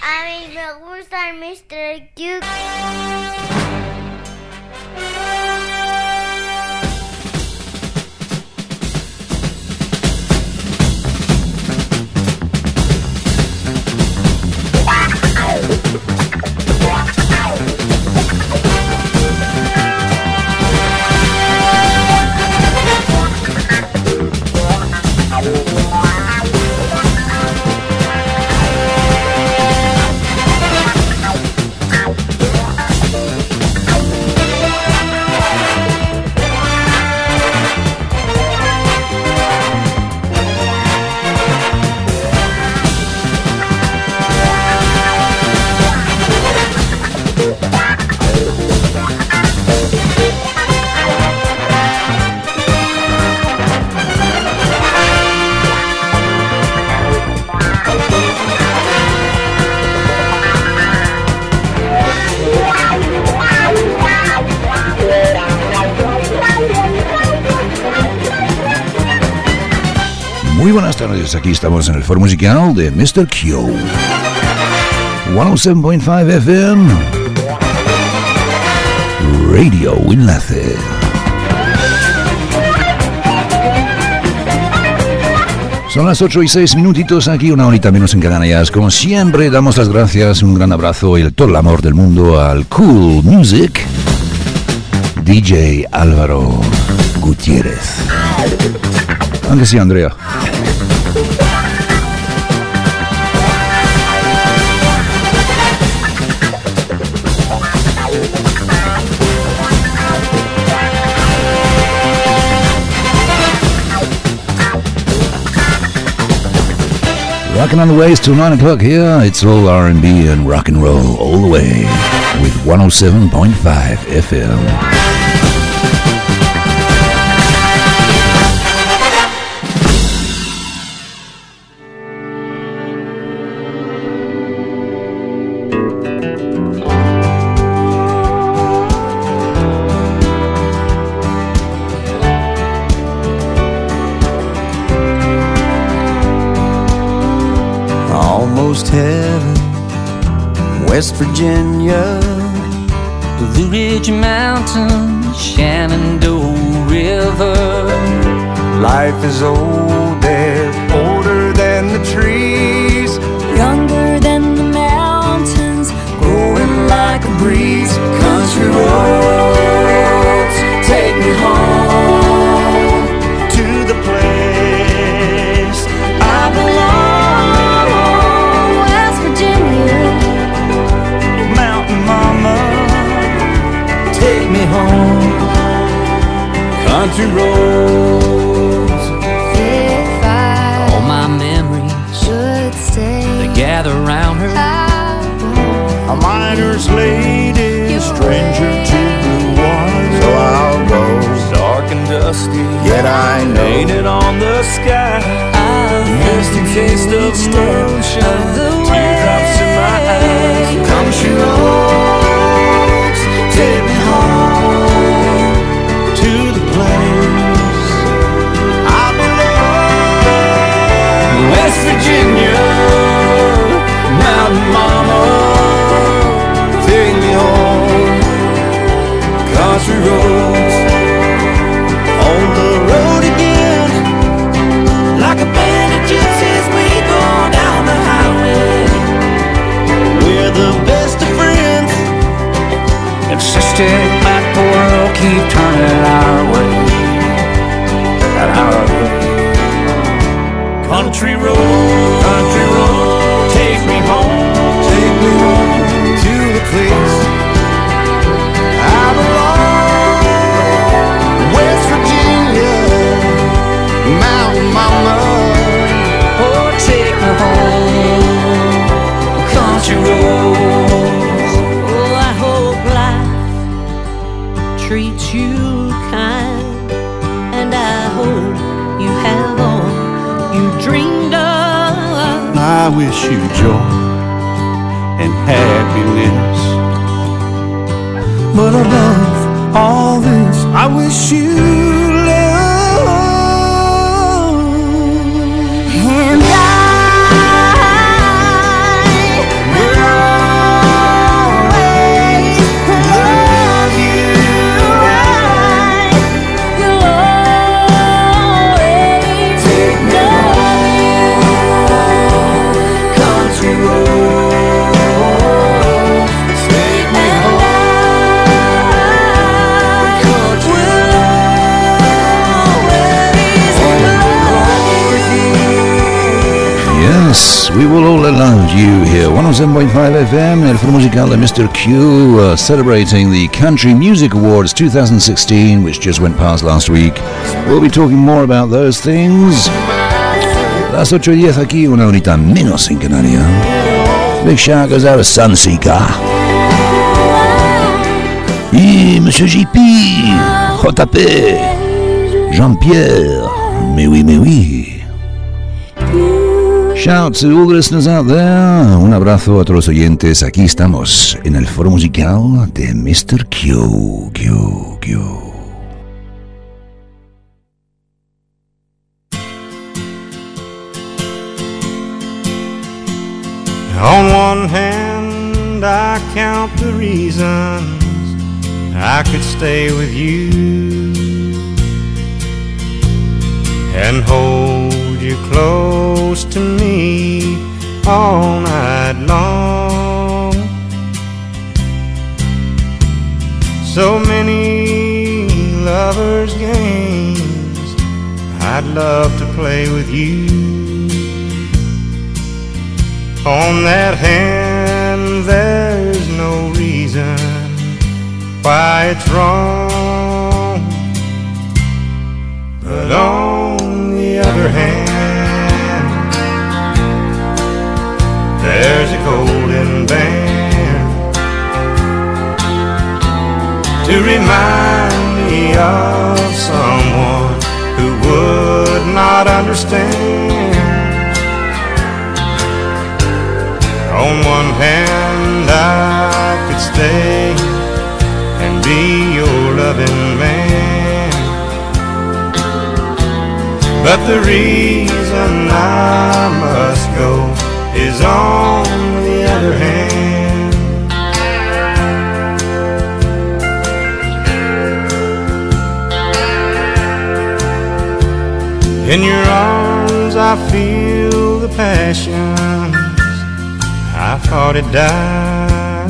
A mí me gusta el Mr. Cute. Muy buenas tardes, aquí estamos en el foro musical de Mr. Q. 107.5 FM Radio Enlace. Son las 8:06 minutitos, aquí una horita menos en Canarias. Como siempre, damos las gracias, un gran abrazo y todo el amor del mundo al Cool Music DJ Álvaro Gutiérrez. Aunque sí, Andrea. Rockin' on the ways till 9 o'clock here. It's all R&B and rock and roll all the way with 107.5 FM. Heaven, West Virginia, Blue Ridge Mountains, Shenandoah River. Life is older, older than the trees, younger than the mountains, growing like a breeze. Country roads take me home to the place I belong. Take me home, country roads. If I all my memories should stay, they gather round her. A miner's lady, stranger to blue water. So I'll go, Dark and dusty, yet I know, painted on the sky. Misty taste of moonshine, teardrops in my eyes. country roads take me home to the place I belong. West Virginia, Mountain Mama, take me home. Country roads, on the road again, like a band of gypsies we go down the highway. We're the best of friends, if sister like the world keep turning our way, our way. country road, take me home to the place I belong. West Virginia, Mountain Mama, Oh, take me home, country roads. oh, I hope life treats you kind, and I hope you have all you dreamed of. I wish you joy and happiness, but above all this, I wish you love. And I, where We will all love you here. 107.5 FM, el foro musical de Mr. Q, celebrating the Country Music Awards 2016, which just went past last week. We'll be talking more about those things. Las 8:10 aquí, una horita menos en Canaria. Big shout goes out to Sunseeker. Et Monsieur JP, JP, Jean-Pierre, mais oui. Shout to all the listeners out there. Un abrazo a todos los oyentes. Aquí estamos en el foro musical de Mr. Q. On one hand, I count the reasons I could stay with you and hold you close to me all night long. So many lovers' games I'd love to play with you. On that hand, there's no reason why it's wrong. But on the other hand, there's a golden band to remind me of someone who would not understand. On one hand, I could stay and be your loving man, but the reason I must go is on the other hand. In your arms I feel the passions I thought it died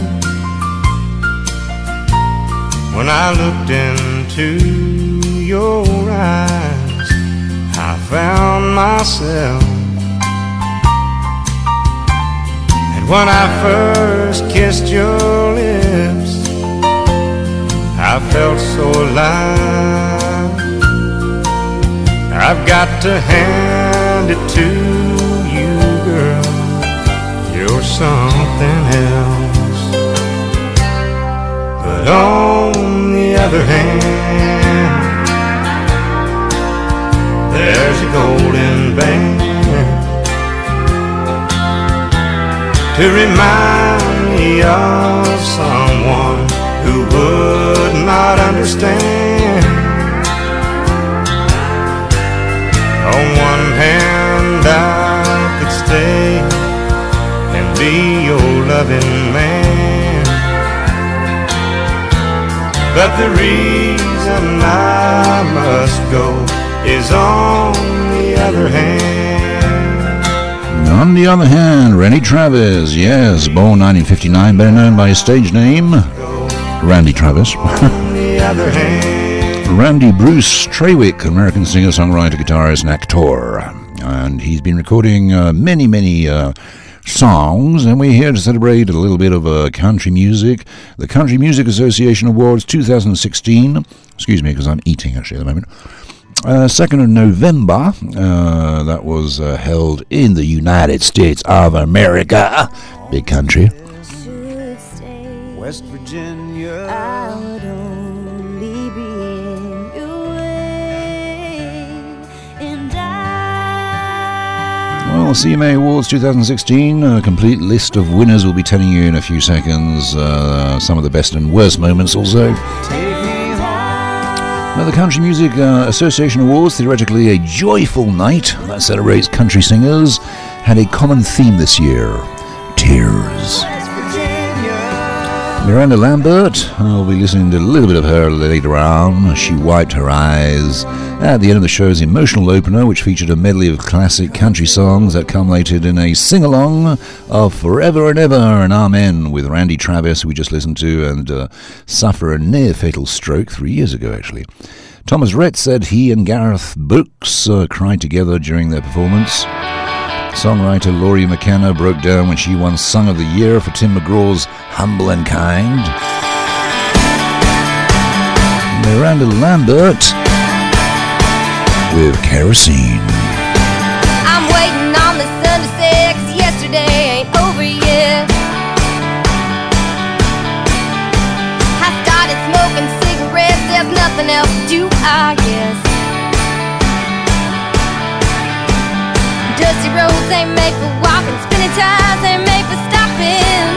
when I looked into your eyes. I found myself, and when I first kissed your lips, I felt so alive. I've got to hand it to you, girl, you're something else. But on the other hand, there's a golden band to remind me of someone who would not understand. On one hand, I could stay and be your loving man, but the reason I must go is on the other hand. On the other hand, Randy Travis, yes, born 1959, better known by his stage name, Randy Travis. On the other hand, Randy Bruce Trawick, American singer, songwriter, guitarist, and actor. And he's been recording many songs, and we're here to celebrate a little bit of country music. The Country Music Association Awards 2016. Excuse me, because I'm eating actually at the moment. 2nd of November, that was held in the United States of America. Big country. West Virginia. I would only be in your way, and Well, CMA Awards 2016, a complete list of winners we'll be telling you in a few seconds. Some of the best and worst moments also. Now, the Country Music Association Awards, theoretically a joyful night that celebrates country singers, had a common theme this year: tears. Miranda Lambert, we'll be listening to a little bit of her later on. She wiped her eyes at the end of the show's emotional opener, which featured a medley of classic country songs that culminated in a sing-along of Forever and Ever and Amen with Randy Travis, who we just listened to, and suffer a near-fatal stroke 3 years ago, actually. Thomas Rhett said he and Gareth Brooks cried together during their performance. Songwriter Laurie McKenna broke down when she won Song of the Year for Tim McGraw's Humble and Kind. Miranda Lambert with Kerosene. I'm waiting on the sun to set, 'cause yesterday ain't over yet. I started smoking cigarettes, there's nothing else to do, I guess. Dusty roads ain't made for walking, spinning tires ain't made for stopping.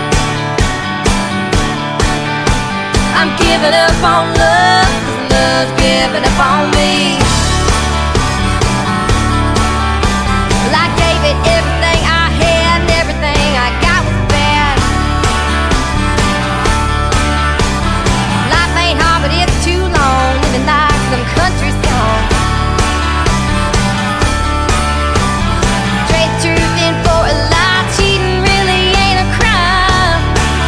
I'm giving up on love, 'cause love's giving up on me. Well, I gave it everything I had, and everything I got was bad. Life ain't hard, but it's too long, living like some country song. Trade truth in for a lie, cheating really ain't a crime.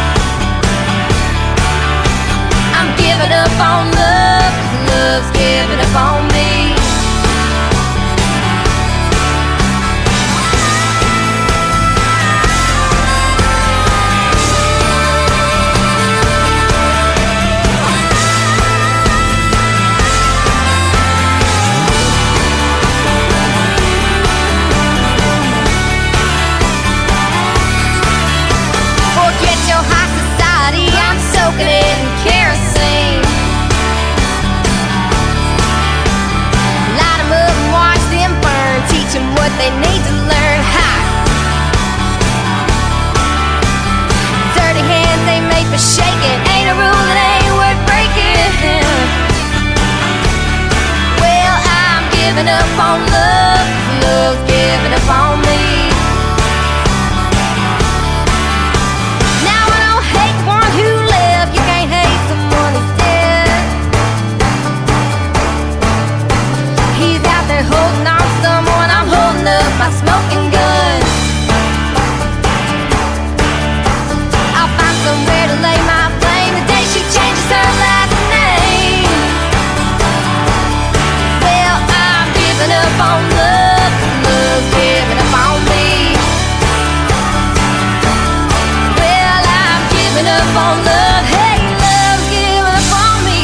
I'm giving up on love, 'cause love's giving up on me. Forget your high society, I'm soaking it in kerosene. Light 'em up and watch them burn, teach 'em what they need to learn. Ha! Dirty hands ain't made for shaking, ain't a rule that ain't worth breaking. Well, I'm giving up on love, 'cause love's giving up on me. Now I don't hate the one who left, you can't hate someone who's dead. He's out there holding on to someone, I'm holding up my smoking gun. I'll find somewhere to lay my blame the day she changes her last name. Well, I'm giving up on love, 'cause love's giving up on me. Well, I'm giving up on love, hey, love's giving up on me.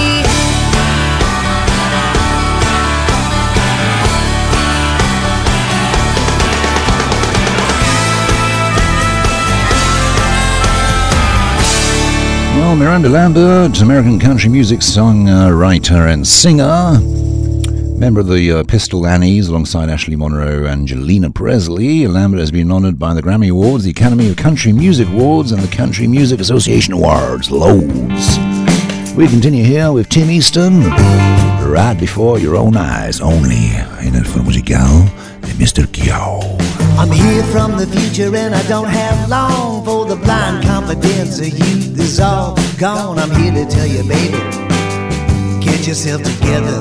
Well, Miranda Lambert, American country music songwriter and singer, member of the Pistol Annies alongside Ashley Monroe and Angelina Presley. Lambert has been honored by the Grammy Awards, the Academy of Country Music Awards, and the Country Music Association Awards. Loads. We continue here with Tim Easton, Right Before Your Own Eyes, only in el foro musical de Mr. Kyo. I'm here from the future and I don't have long, for the blind confidence of youth is all gone. I'm here to tell you, baby, get yourself together.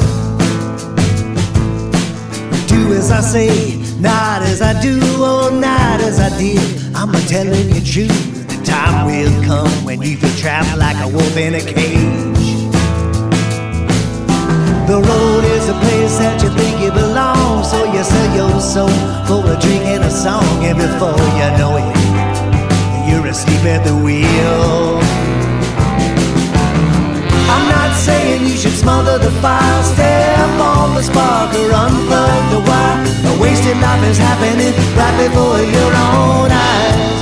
Do as I say, not as I do, or not as I did. I'm telling you truth, the time will come when you feel trapped like a wolf in a cage. The road is a place that you think you belong, so you sell your soul for a drink and a song, and before you know it, you're asleep at the wheel. I'm not saying you should smother the fire, step on the spark or unplug the wire. A wasted life is happening right before your own eyes.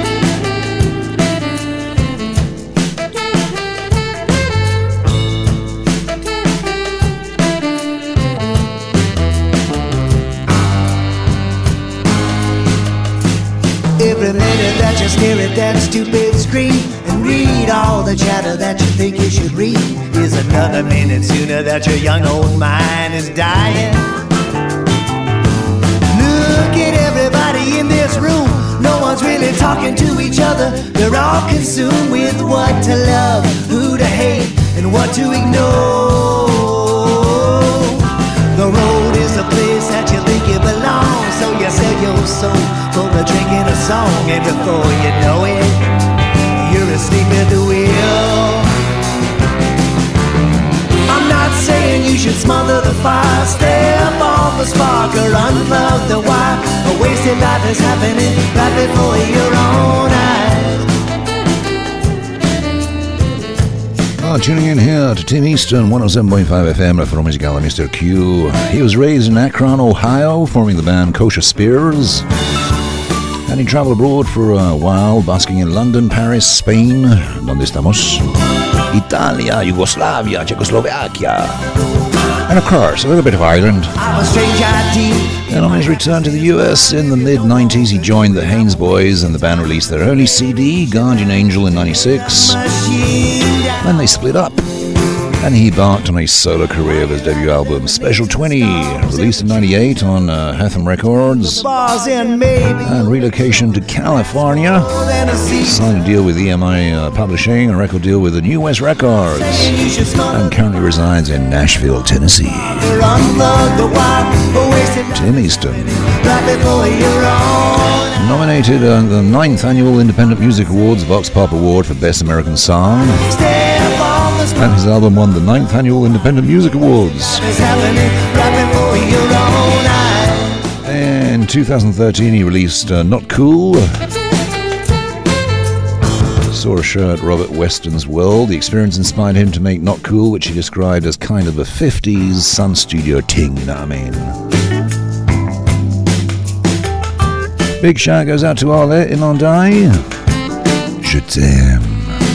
Every minute that you stare at that stupid screen and read all the chatter that you think you should read is another minute sooner that your young old mind is dying. Look at everybody in this room, no one's really talking to each other. They're all consumed with what to love, who to hate, and what to ignore. The road is a place that you think you belong, so you sell your soul for a drink and a song, and before you know it, you're asleep at the wheel. I'm not saying you should smother the fire, step on the spark or unplug the wire. A wasted your life is happening right before your own eyes. Tuning in here to Tim Easton, 107.5 FM, La Foro Musicale, Mr. Q. He was raised in Akron, Ohio, forming the band Kosher Spears. And he traveled abroad for a while, basking in London, Paris, Spain. ¿Dónde estamos? Italia, Yugoslavia, Czechoslovakia. And of course, a little bit of Ireland. And on his return to the US in the mid-90s, he joined the Haynes Boys and the band released their early CD, Guardian Angel, in 96. Then they split up, and he embarked on a solo career with his debut album, Special 20, released in 98 on Hatham Records, and relocation to California, signed a deal with EMI Publishing, a record deal with the New West Records, and currently resides in Nashville, Tennessee. Tim Easton. Nominated at the 9th Annual Independent Music Awards Vox Pop Award for Best American Song. And his album won the 9th Annual Independent Music Awards. In 2013 he released Not Cool. Saw a show at Robert Weston's World. The experience inspired him to make Not Cool, which he described as kind of a 50s Sun Studio ting, you know what I mean? Big shout goes out to Arlette in Andai. Je t'aime.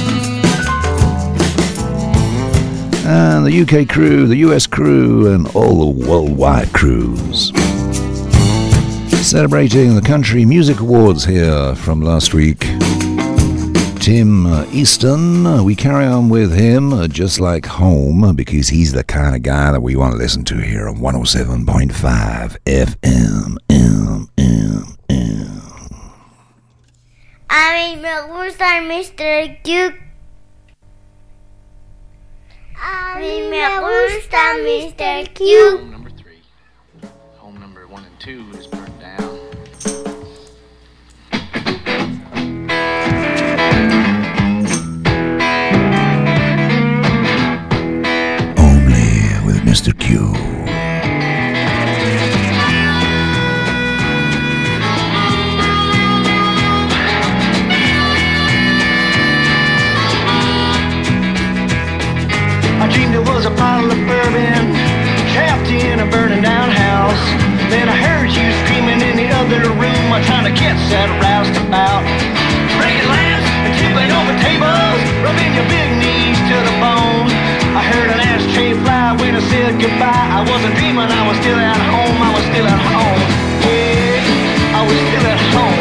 And the UK crew, the US crew, and all the worldwide crews. Celebrating the Country Music Awards here from last week. Tim Easton, we carry on with him just like home, because he's the kind of guy that we want to listen to here on 107.5 FM. A mí me gusta el Mr. Q. A mí me gusta Mr. Q. Home number 3. Home number 1 and 2 is burnt down. Only with Mr. Q. I dreamed it was a bottle of bourbon trapped in a burning down house. Then I heard you screaming in the other room, trying to catch that roustabout. Breaking lamps and tipping over tables, rubbing your big knees to the bone. I heard an ashtray fly when I said goodbye. I wasn't dreaming, I was still at home. I was still at home. Yeah, I was still at home.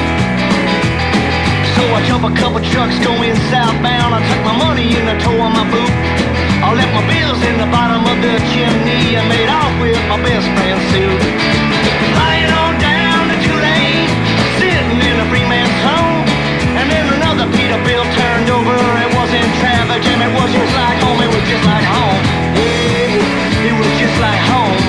So I jump a couple trucks going southbound. I tuck my money in the toe of my boot. I left my bills in the bottom of the chimney and made off with my best friend's suit. Lying on down the two-lane, sitting in a free man's home. And then another Peterbilt turned over. It wasn't traffic and it was just like home. It was just like home. Yeah, it was just like home.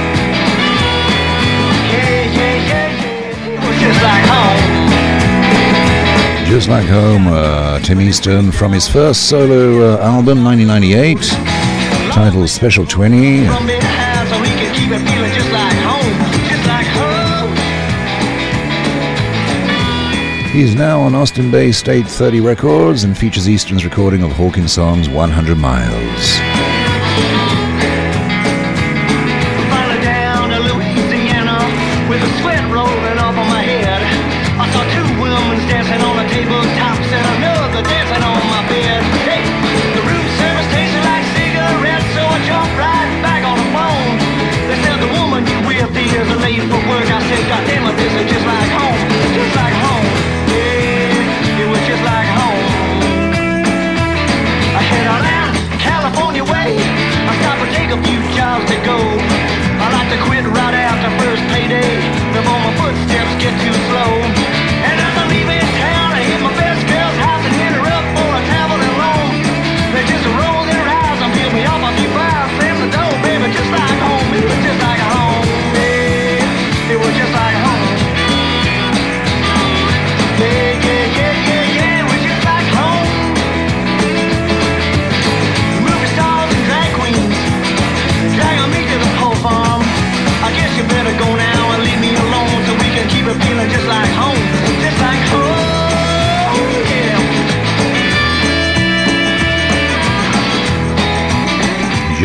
Yeah, yeah, yeah, yeah. It was just like home. Just like home, Tim Easton from his first solo album, 1998, titled Special 20. He's now on Austin-based State 30 Records and features Easton's recording of Hawkins' songs 100 Miles. With a sweat rolling off of my head, I saw two women dancing on the tabletops and another dancing on my bed. Hey, the room service tasted like cigarettes, so I jumped right back on the phone. They said the woman you with is late for work. I said, God damn it, this is just like home, just like home. Yeah, it was just like home. I head on out California way. I stopped to take a few jobs to go. I like to quit right after first payday before my footsteps get too slow. And as I leave in town, I hit my best girl's house and hit her up for a traveling loan. They just roll their eyes and peel me off a few fries, slam the door, baby, just like home. It was just like home. Yeah, it was just like home. Yeah, yeah, yeah, yeah, yeah, it was just like home. Movie stars and drag queens dragging me to the pole farm. I guess you better go now and leave me alone so we can keep it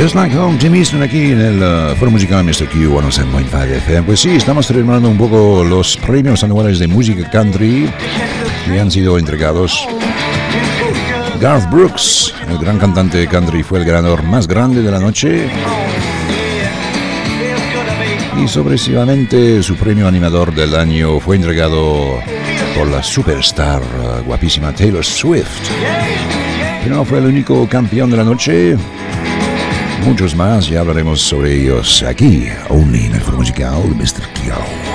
Just Like Home, Tim Easton aquí en el Foro Musical Mr. Q 107.5 FM. Pues sí, estamos celebrando un poco los premios anuales de música country que han sido entregados. Garth Brooks, el gran cantante de country, fue el ganador más grande de la noche. Y sorpresivamente su premio animador del año fue entregado por la superstar guapísima Taylor Swift. Pero no fue el único campeón de la noche. Muchos más, ya hablaremos sobre ellos aquí, only en el Foro Musical de Mr. Q.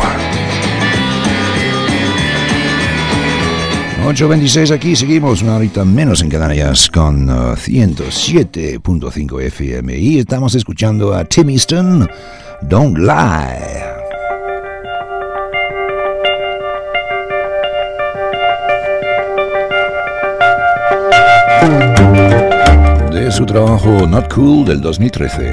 8:26 aquí, seguimos una horita menos en Canarias con 107.5 FM y estamos escuchando a Tim Easton, Don't Lie. De su trabajo Not Cool del 2013.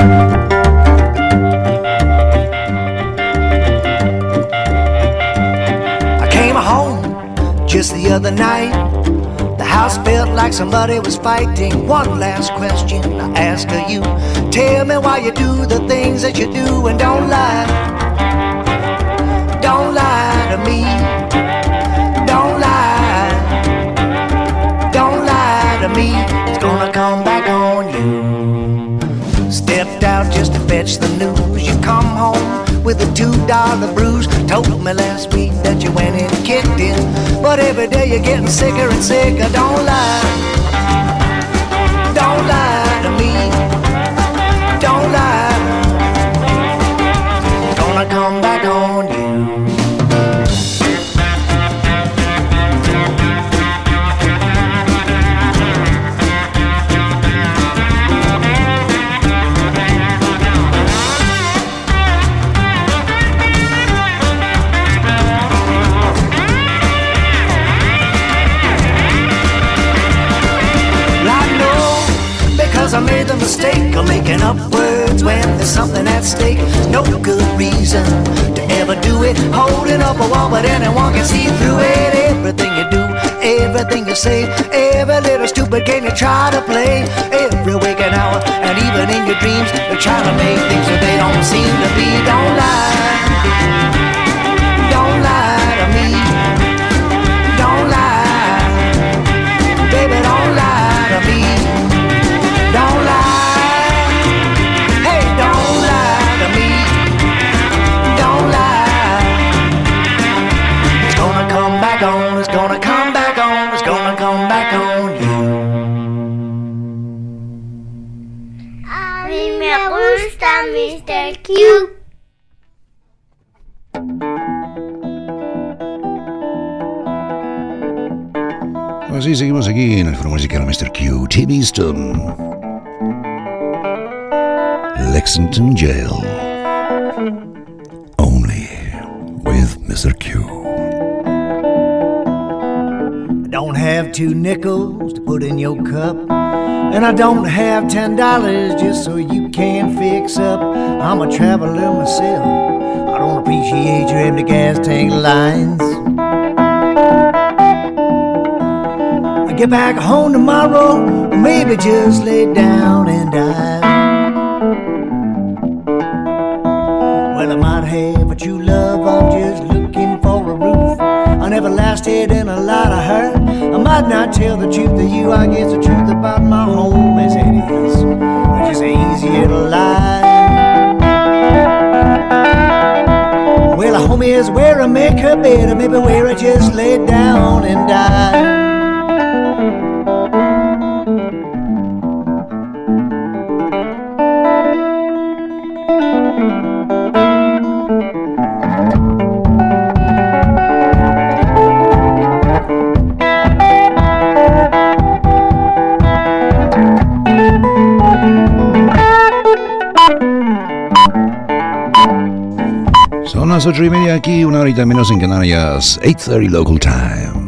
I came home just the other night. The house felt like somebody was fighting. One last question I ask of you. Tell me why you do the things that you do, and don't lie. Don't lie to me. Don't lie. Don't lie to me. It's gonna come back on you. Stepped out just to fetch the news. You come home with a $2 bruise. Told me last week that you went and kicked in, but every day you're getting sicker and sicker. Don't lie. Don't lie to me. Don't lie. It's gonna come back on you. I made the mistake of making up words when there's something at stake. No good reason to ever do it. Holding up a wall, but anyone can see through it. Everything you do, everything you say, every little stupid game you try to play. Every waking hour, and even in your dreams, you're trying to make things that they don't seem to be. Don't lie. Don't lie to me. Don't lie. Baby, don't lie to me. Don't lie, hey, don't lie to me. Don't lie. It's gonna come back on, it's gonna come back on, it's gonna come back on you. A mí me gusta Mr. Q. Así seguimos aquí en el Foro Musical Mr. Q, Tim Easton. Lexington Jail. Only with Mr. Q. I don't have 2 nickels to put in your cup, and I don't have $10 just so you can fix up. I'm a traveler myself. I don't appreciate your empty gas tank lines. I get back home tomorrow, or maybe just lay down and die. Well, I might have a true love, I'm just looking for a roof. I never lasted in a lot of hurt. I might not tell the truth to you, I guess the truth about my home as it is. It's just easier to lie. Well, a home is where I make her bed, or maybe where I just lay down and die. Son las 8:30 aquí, una horita menos en Canarias, 8:30 local time.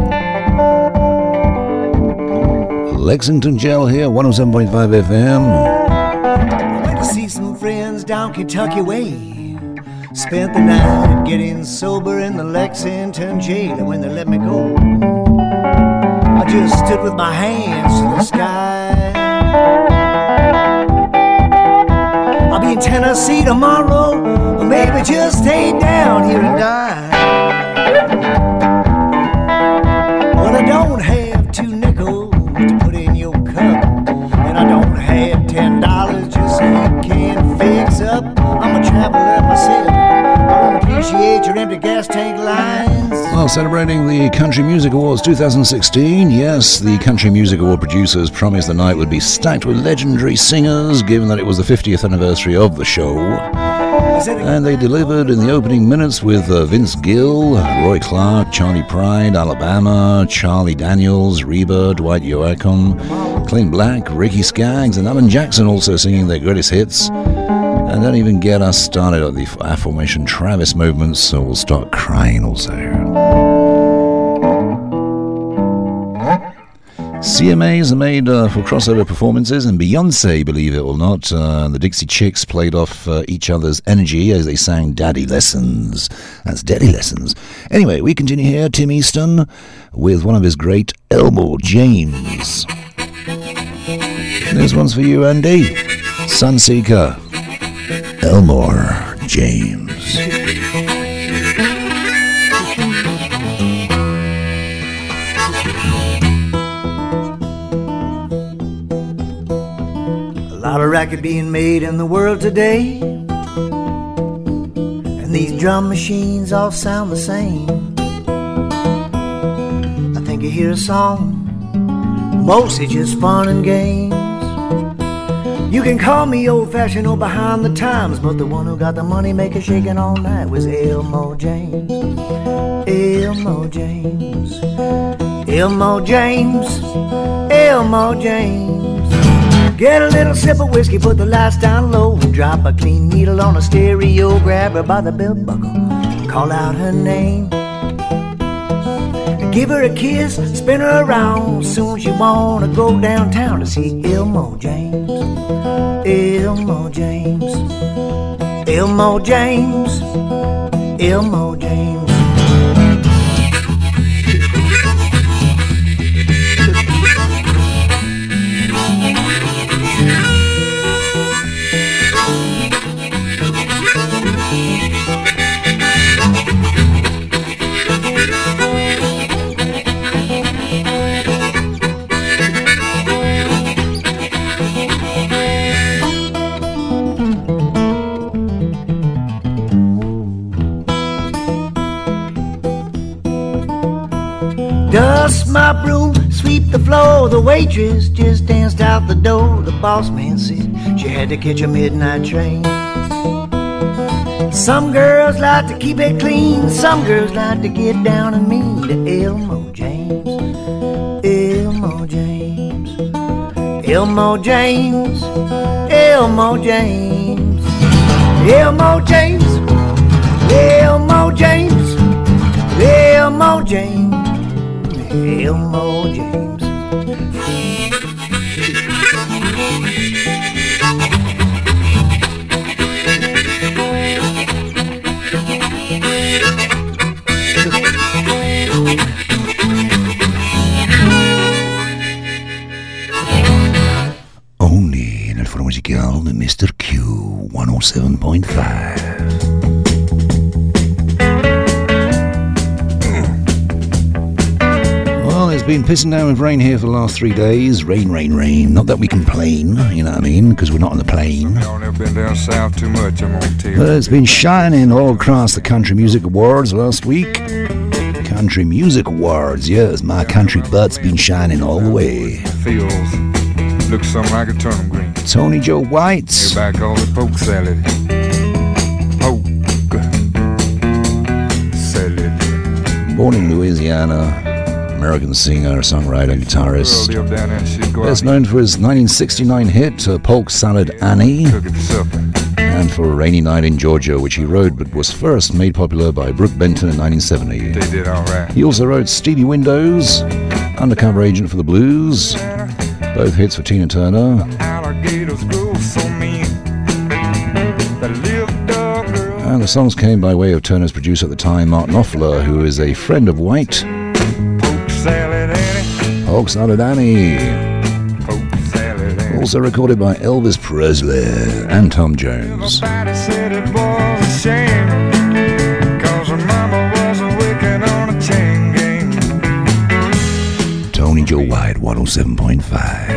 Lexington Jail here, 107.5 FM. Went to see some friends down Kentucky way. Spent the night getting sober in the Lexington jail, and when they let me go, I just stood with my hands to the sky. be in Tennessee tomorrow, or maybe just stay down here and die. Well, I don't have 2 nickels to put in your cup, and I don't have $10 just so you can fix up. I'm a traveler myself. I don't appreciate your empty gas tank lines. Well, celebrating the Country Music Awards 2016, yes, the Country Music Award producers promised the night would be stacked with legendary singers, given that it was the 50th anniversary of the show. And they delivered in the opening minutes with Vince Gill, Roy Clark, Charlie Pride, Alabama, Charlie Daniels, Reba, Dwight Yoakam, Clint Black, Ricky Skaggs, and Alan Jackson also singing their greatest hits. And don't even get us started at the aforementioned Travis movements, so we'll start crying also. CMAs are made for crossover performances, and Beyonce, believe it or not, the Dixie Chicks played off each other's energy as they sang Daddy Lessons. That's Daddy Lessons. Anyway, we continue here, Tim Easton, with one of his great Elmore James. This one's for you, Andy. Sunseeker. Elmore James. A lot of racket being made in the world today, and these drum machines all sound the same. I think you hear a song, mostly just fun and games. You can call me old-fashioned or behind the times, but the one who got the money maker shaking all night was Elmore James. Elmore James. Elmore James. Elmore James. Get a little sip of whiskey, put the lights down low, drop a clean needle on a stereo, grab her by the belt buckle, call out her name. Give her a kiss, spin her around, soon she wanna go downtown to see Elmore James. Elmore James. Elmore James. Elmore James. Dust my broom, sweep the floor. The waitress just danced out the door. The boss man said she had to catch a midnight train. Some girls like to keep it clean, some girls like to get down and mean. To Elmore James. Elmore James. Elmore James. Elmore James. Elmore James. Elmore James. Elmore James. Elmore James. Only nel foro musicale di Mr. Q 107.5. It's been pissing down with rain here for the last 3 days. Rain, rain, rain. Not that we complain, you know what I mean, because we're not on the plane. Y'all never been down south too much, I'm gonna tell you. But it's been shining all across the Country Music Awards last week. Country Music Awards, yes, my country butt's been shining all the way. Feels, looks something like a turnip green. Tony Joe White. You're back all the poke salad. Poke salad. Born in Louisiana. American singer, songwriter, guitarist. Best known for his 1969 hit, Polk Salad Annie, and for Rainy Night in Georgia, which he wrote but was first made popular by Brooke Benton in 1970. They did all right. He also wrote Stevie Windows, Undercover Agent for the Blues, both hits for Tina Turner. And the songs came by way of Turner's producer at the time, Mark Knopfler, who is a friend of White. Polk Salad Annie. Also recorded by Elvis Presley and Tom Jones. Everybody said it was a shame, 'cause her mama was working on a chain gang. Tony Joe White, 107.5.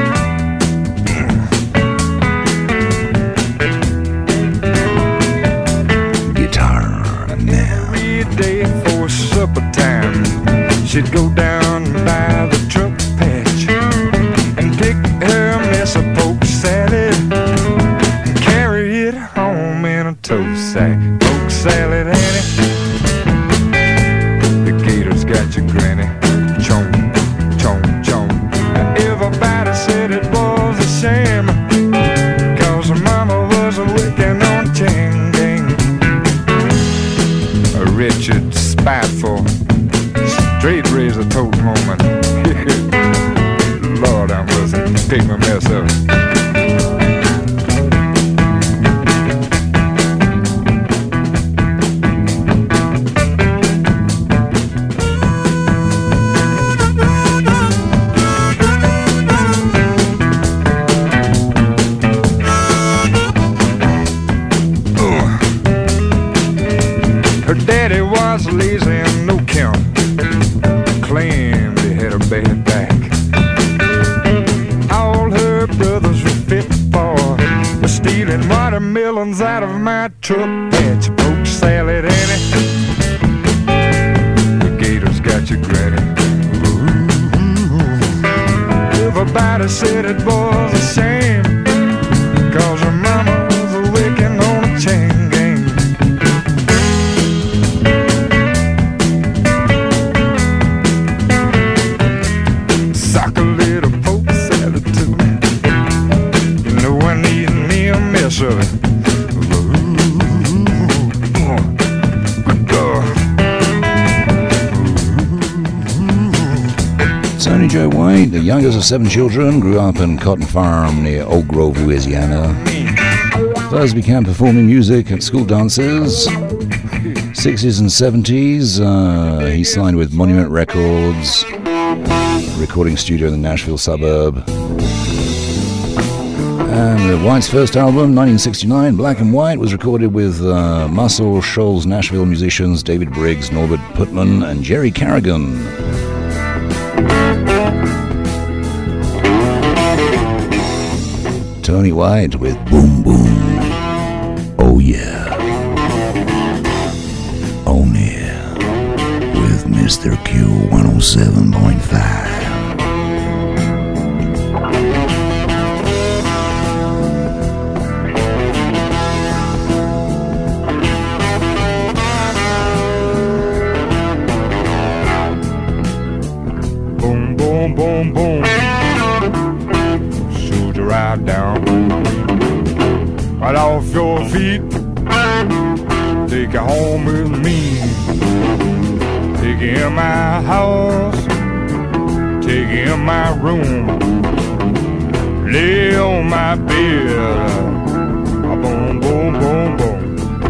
Every day for supper time, she'd go down by the truck patch and pick her mess of poke salad and carry it home in a tow sack. Poke salad, Annie, the gators got your granny. Chomp, chomp, chomp. Everybody said it was a shame, 'cause her mama was working on a chain gang. A wretched, spiteful, straight razor tote woman. Lord, I must pick my mess up. Her daddy was lazy and no count, claimed he had a bad back. All her brothers were fit for stealing watermelons out of my truck patch. Poke salad, Annie, the gators got your granny. Ooh. Everybody said it was a shame, 'cause her mama was working on a chain gang. Tony Joe White, the youngest of 7 children, grew up in Cotton Farm near Oak Grove, Louisiana. First began performing music at school dances. 60s and 70s, he signed with Monument Records, recording studio in the Nashville suburb. And White's first album, 1969, Black and White, was recorded with Muscle Shoals Nashville musicians David Briggs, Norbert Putman, and Jerry Carrigan. Tony White with Boom Boom. Oh yeah. On air with Mr. Q 107.5. Boom, boom, boom, boom. Shoot you right down, right off your feet. Take you home with me. Take you in my house. Take you in my room. Lay on my bed. Boom, boom, boom, boom.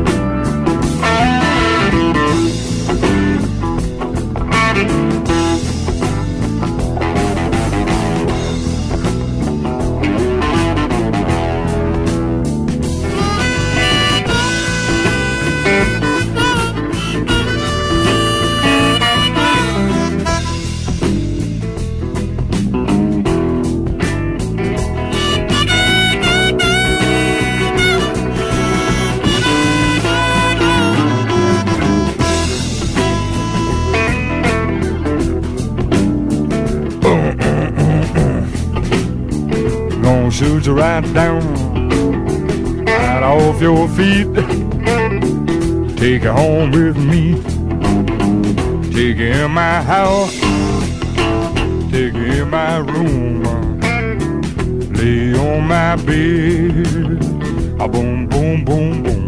Shoot you right down, right off your feet. Take you home with me. Take you in my house. Take you in my room. Lay on my bed. A boom, boom, boom, boom.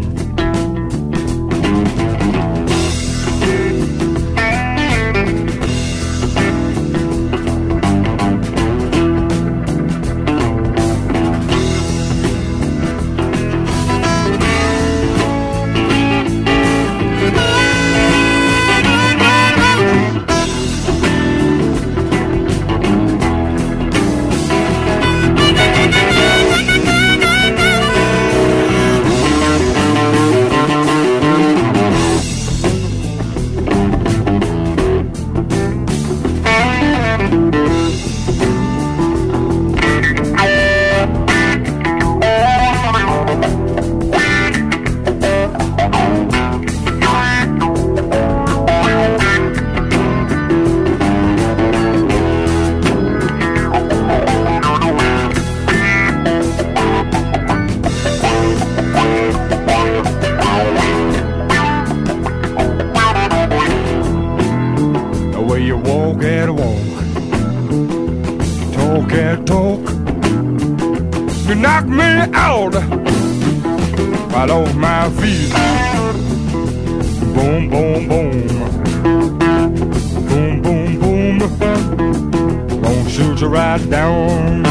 knock me out right off my feet. Boom, boom, boom. Boom, boom, boom. Gonna shoot you right down.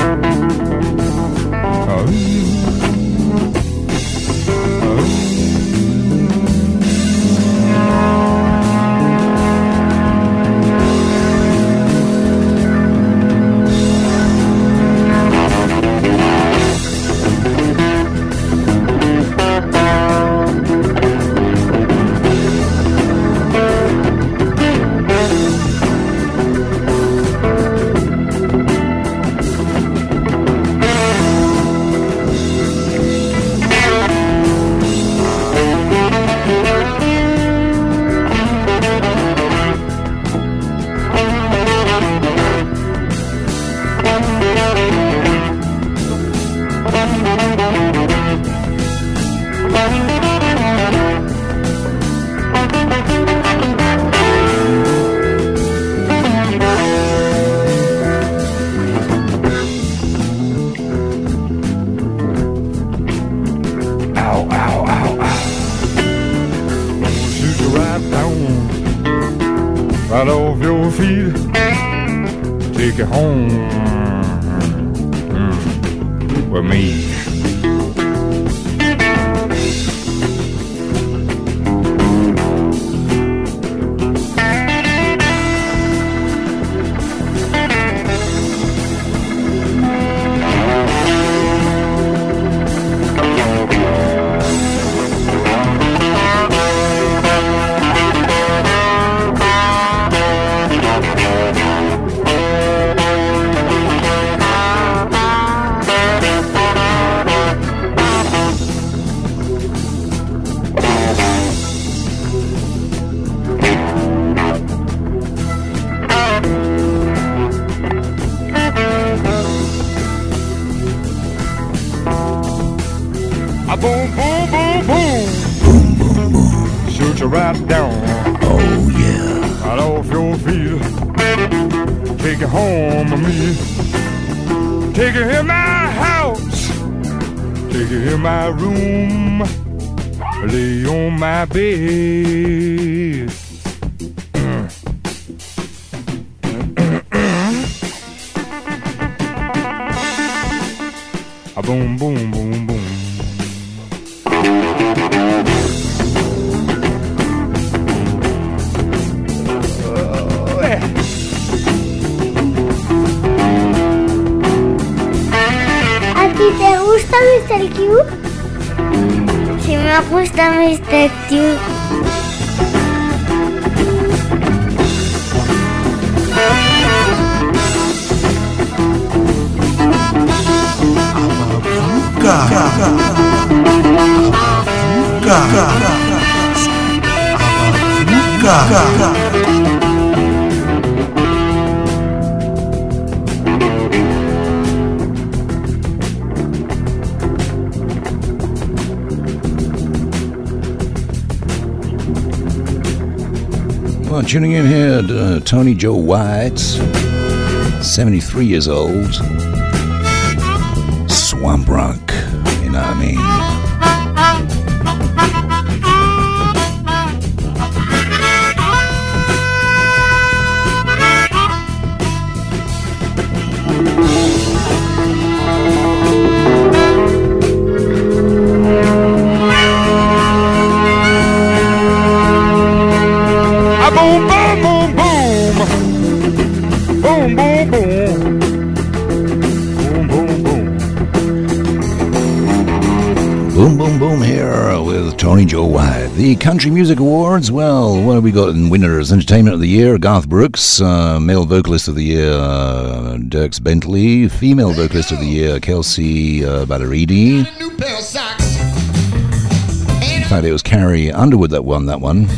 Right off your feet, take it home with me. Boom, boom, boom, boom. Boom, boom, boom. Shoot you right down. Oh, yeah. Right off your feet. Take it home with me. Take it in my house. Take it in my room. Lay on my bed. Boom, boom, boom, boom. ¿A ti te gusta Mr. Q? Sí, me gusta Mr. Q. Well, tuning in here to Tony Joe White, 73 years old, Swamp Rock, you know what I mean? Boom, boom, boom, boom. Boom, boom, boom. Boom, boom, boom. Boom, boom, boom here with Tony Joe White. The Country Music Awards, well, what have we got in winners? Entertainment of the Year, Garth Brooks. Male Vocalist of the Year, Dierks Bentley. Female Vocalist of the Year, Kelsey Ballerini. In fact, it was Carrie Underwood that won that one.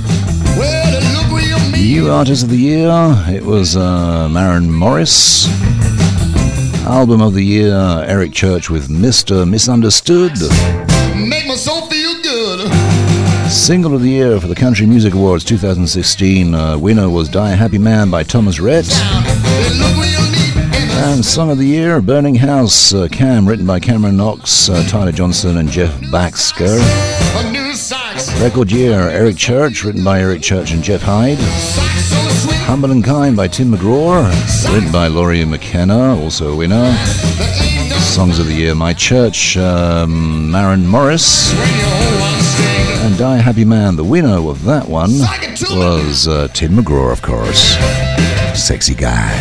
New Artist of the Year, it was Maren Morris. Album of the Year, Eric Church with Mr. Misunderstood. Make my soul feel good. Single of the Year for the Country Music Awards 2016. Winner was Die a Happy Man by Thomas Rhett. And Song of the Year, Burning House, Cam, written by Cameron Knox, Tyler Johnson and Jeff Baxter. Record Year, Eric Church, written by Eric Church and Jeff Hyde. Humble and Kind by Tim McGraw, written by Laurie McKenna, also a winner. Songs of the Year, My Church, Maren Morris. And Die Happy Man, the winner of that one was Tim McGraw, of course. Sexy guy.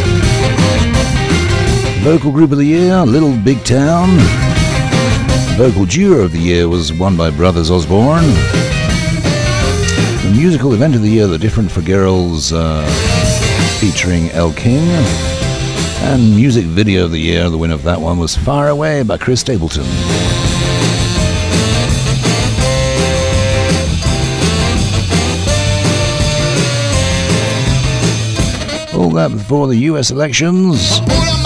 Vocal Group of the Year, Little Big Town. Vocal Duo of the Year was won by Brothers Osborne. The Musical Event of the Year, The Different for Girls, featuring Elle King. And Music Video of the Year, the winner of that one was Far Away by Chris Stapleton. All that before the US elections.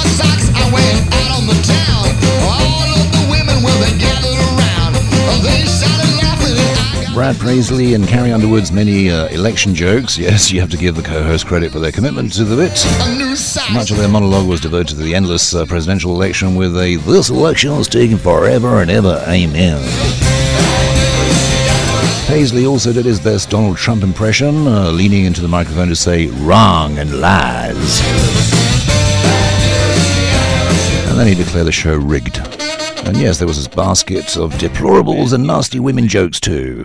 Brad Paisley and Carrie Underwood's many election jokes. Yes, you have to give the co-host credit for their commitment to the bit. Much of their monologue was devoted to the endless presidential election with a "This election is taking forever and ever, amen." Paisley also did his best Donald Trump impression, leaning into the microphone to say "wrong" and "lies." And then he declared the show rigged. And yes, there was this basket of deplorables and nasty women jokes too.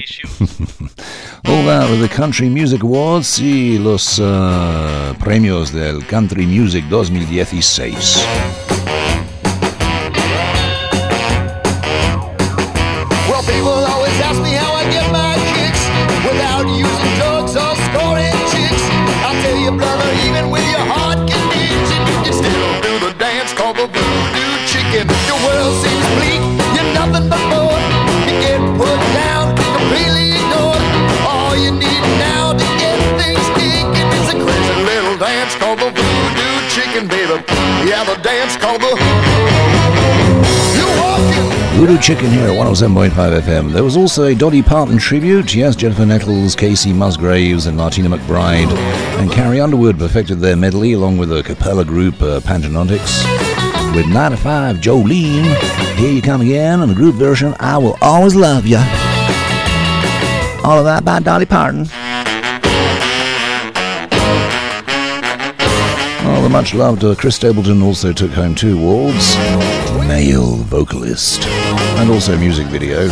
All that with the Country Music Awards y los premios del Country Music 2016. Well, people always ask me how I get my kicks without using drugs or scoring chicks. I'll tell you, brother, even with your heart condition, you can still do the dance called the voodoo chicken. Your world seems bleak, you're nothing but bored. You get put down, completely ignored. All you need now to get things kicking is a crazy little dance called the voodoo chicken, baby. Yeah, the dance called the Voodoo Chicken here at 107.5 FM. There was also a Dolly Parton tribute. Yes, Jennifer Nettles, Casey Musgraves and Martina McBride and Carrie Underwood perfected their medley along with a cappella group, Pantanautics. With 95 Jolene, Here You Come Again, and the group version, I Will Always Love Ya. All of that by Dolly Parton. Well, the much-loved Chris Stapleton also took home 2 awards. Male vocalist. And also music video.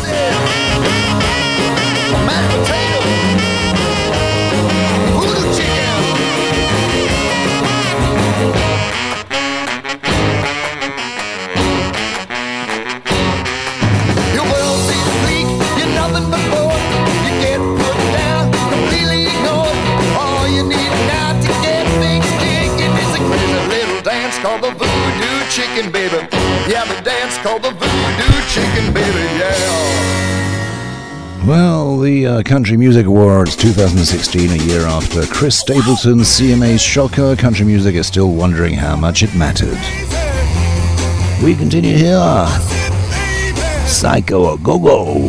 Called the voodoo chicken, baby. Yeah, the dance called the voodoo chicken, baby. Yeah. Well, the Country Music Awards 2016, a year after Chris Stapleton's CMA's shocker, country music is still wondering how much it mattered. We continue here. Psycho Go Go.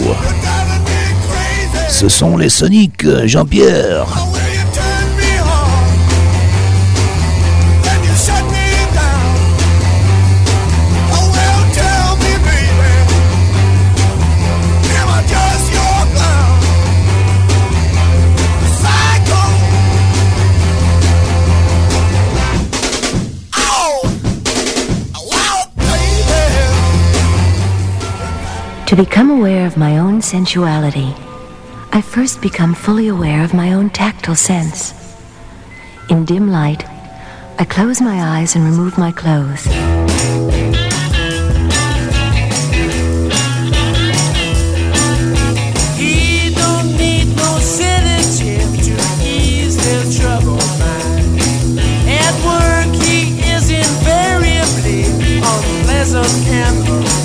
Ce sont les Sonic, Jean-Pierre. To become aware of my own sensuality, I first become fully aware of my own tactile sense. In dim light, I close my eyes and remove my clothes. He don't need no sedative to ease his troubled mind. At work he is invariably unpleasant and unkind.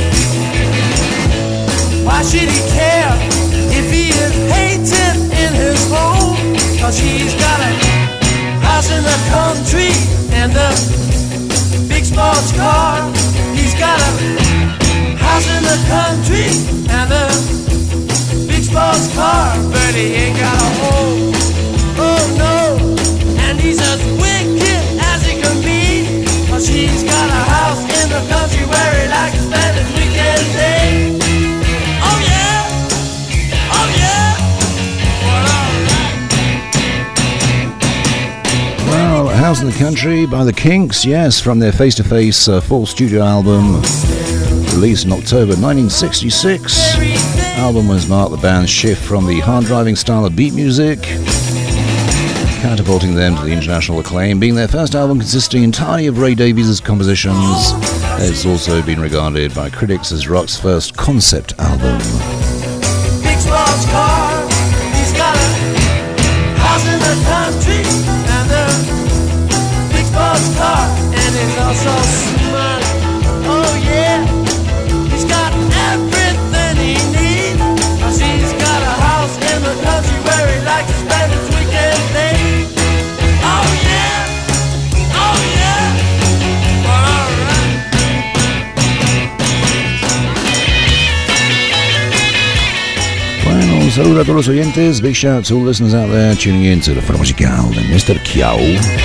Why should he care if he is hated in his home? 'Cause he's got a house in the country and a big sports car. He's got a house in the country and a big sports car, but he ain't got a home. Oh no, and he's as wicked as he can be. country by the Kinks, yes, from their Face to Face full studio album released in October 1966. The album was marked the band's shift from the hard-driving style of beat music, catapulting them to the international acclaim, being their first album consisting entirely of Ray Davies' compositions. It's also been regarded by critics as rock's first concept album. Big sports car, he's got a house in the country, and a big sports car, and he's also smart. Oh yeah, he's got everything he needs, 'cause he's got a house in the country where he likes to spend his weekend days. Oh yeah, oh yeah, well alright. Bueno, un saludo a todos los oyentes. Big shout out to all listeners out there tuning in to the Foro Musical de Mr. Kiao.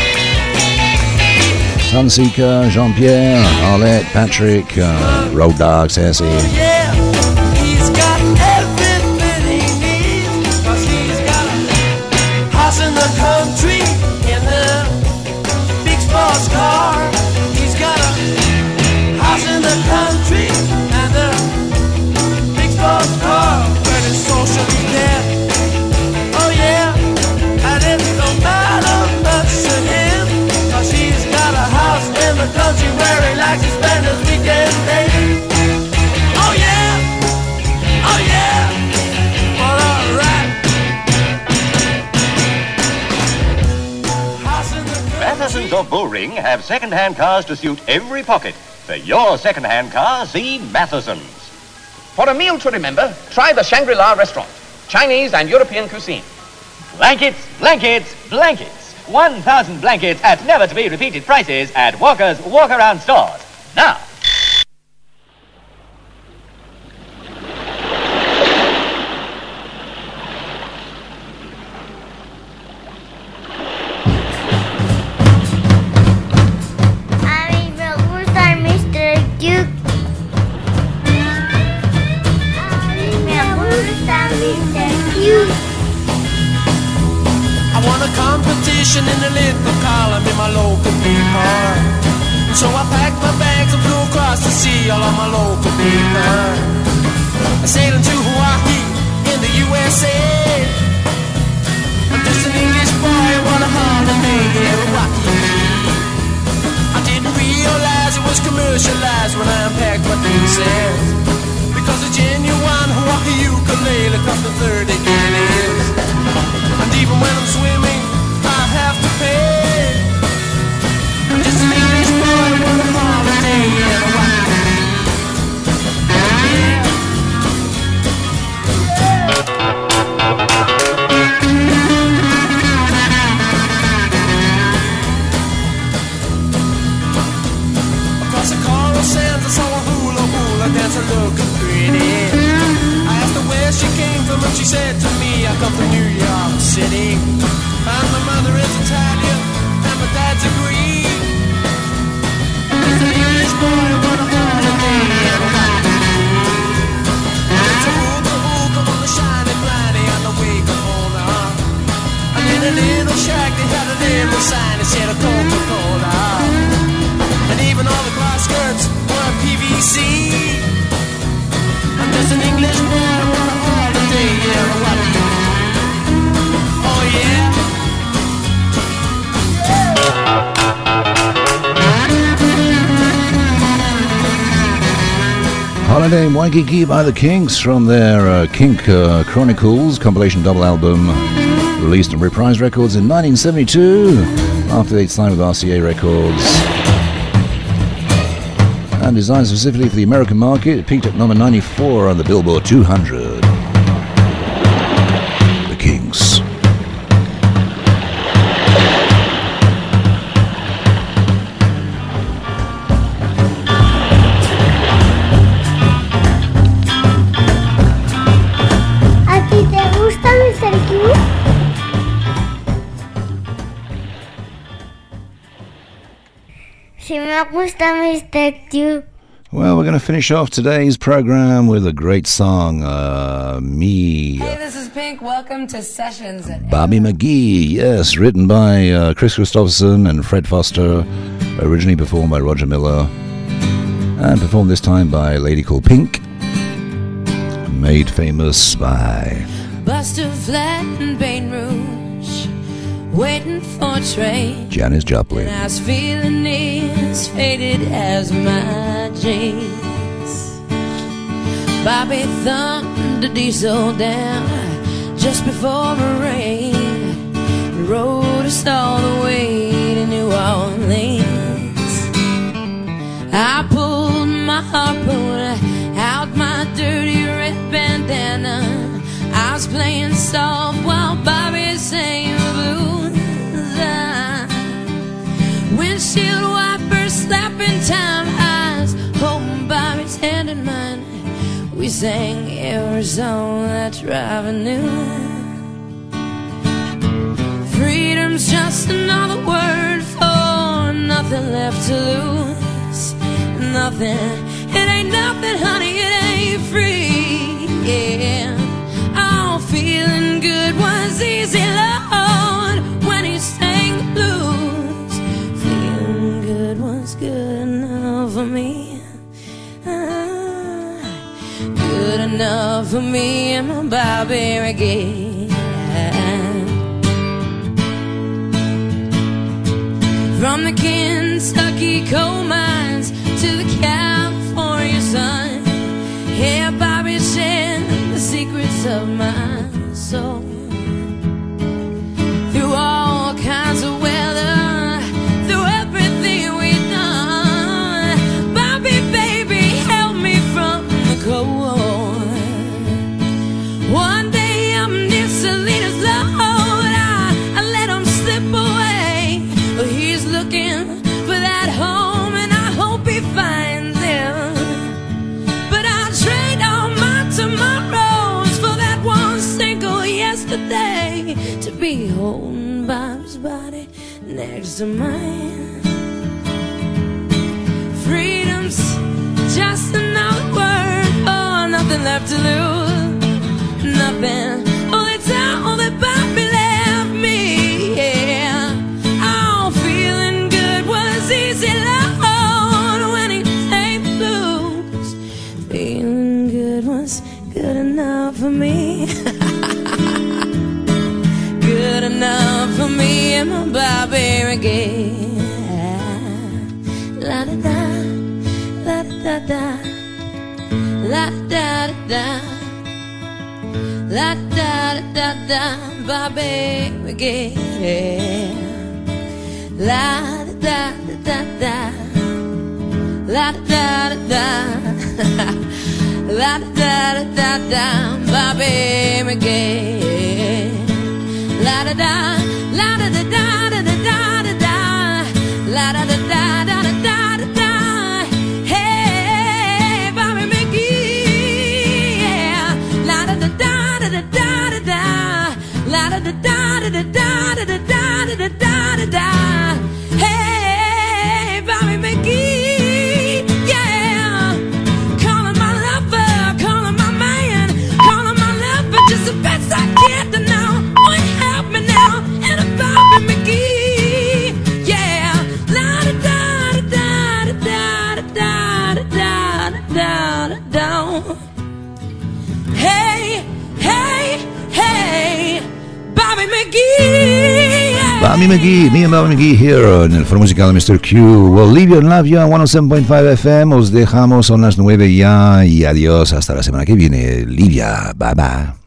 Sunseeker, Jean-Pierre, Arlette, Patrick, Road Dogs, Essie. Yeah, he's got everything he needs, 'cause he's got a house in the country, in the big sports car. He's got a house in the country, and a big sports car, but it's socially there. Oh yeah, and it don't matter much to him, 'cause he's got a house in the country where he likes to spend his weekend days. Oh yeah, oh yeah, well alright. Mathesons of Bullring have second-hand cars to suit every pocket. For your second-hand car, see Mathesons. For a meal to remember, try the Shangri-La restaurant. Chinese and European cuisine. Blankets, blankets, blankets. 1,000 blankets at never-to-be-repeated prices at Walker's Walk-Around stores. Now. A mí me gusta el Mr. Duke. A mí me gusta Mr. Duke. I won a competition in the little column in my local paper. So I packed my bags and flew across the sea all on my local paper. I sailed to Hawaii in the USA. I'm just an English boy, what a holiday in Hawaii. I didn't realize it was commercialized when I unpacked my pieces, because a genuine Hawaii ukulele cost me 30 guineas. And even when I'm swimming, I have to pay. I'm just an English boy on a holiday in Hawaii. Across the coral sands, I saw a hula hula dancer looking pretty. I asked her where she came from, and she said to me, I come from New York City, and my mother is Italian, and my dad's a Greek. It's an English boy on a holiday in Hawaii. It's a hookah hookah on the shiny blindy on the way come home now. And in a little shack they had a little sign that said a Coca-Cola. And even all the glass skirts were PVC. I'm just an English boy on a holiday in Hawaii. Oh yeah. Holiday in Waikiki by the Kinks from their Kink Chronicles compilation double album, released on Reprise Records in 1972 after they'd signed with RCA Records. And designed specifically for the American market, it peaked at number 94 on the Billboard 200. The Kinks. ¿A ti te gusta Mr. Duke? Sí me gusta Mr. Duke. Well, we're going to finish off today's program with a great song, Hey, this is Pink. Welcome to Sessions at Bobby McGee, yes, written by Chris Christopherson and Fred Foster, originally performed by Roger Miller, and performed this time by a lady called Pink, made famous by Buster Flat and Baton Rouge, waiting for a train. Janis Joplin. And I was feeling as faded as my jeans. Bobby thumped the diesel down just before the rain and rode us all the way to New Orleans. I pulled my harpoon out my dirty red bandana. I was playing soft while Bobby sang the blues. Windshield wipers slapping time highs, holding Bobby's hand in mine. We sang every song that Driver knew. Freedom's just another word for nothing left to lose. Nothing, it ain't nothing, honey, it ain't free. Yeah, all feeling good was easy, Lord, when he sang the blues. Feeling good was good enough for me. Good enough for me and my Bobby McGee. From the Kentucky coal mines to the California sun, yeah, Bobby shared the secrets of my soul. Through all kinds of weather, through everything we've done, Bobby, baby, held me from the cold. One day I'm near Salinas, Lord, I let him slip away. But he's looking for that home, and I hope he finds it. But I'll trade all my tomorrows for that one single yesterday, to be holding Bob's body next to mine. Freedom's just another word, oh, nothing left to lose. Nothing, oh, it's all that Bobby left me, yeah. All feeling good was easy, Lord, when he sang the blues. Feeling good was good enough for me. Good enough for me and my Bobby McGee. La da da, la da da, la da da da. La da da da, Bobby McGee. La da da da, la da da da, la da da da, Bobby McGee. La da da, la da da da da da da da, la da da da da da da da. Hey, Bobby McGee, yeah. La da da da. La da da da da da da da da da da da. Hey, Bobby McGee, yeah. Calling my lover, calling my man, calling my lover, just the best I can to know. Boy, help me now, and a Bobby McGee, yeah. La da da da da da da da da da da. Hey. Hey, hey, Bobby McGee, yeah. Bobby McGee, me and Bobby McGee here en el foro musical de Mr. Q. Bolivia en Lavia 107.5 FM. Os dejamos, son las 9 ya, y adiós hasta la semana que viene. Livia, bye bye.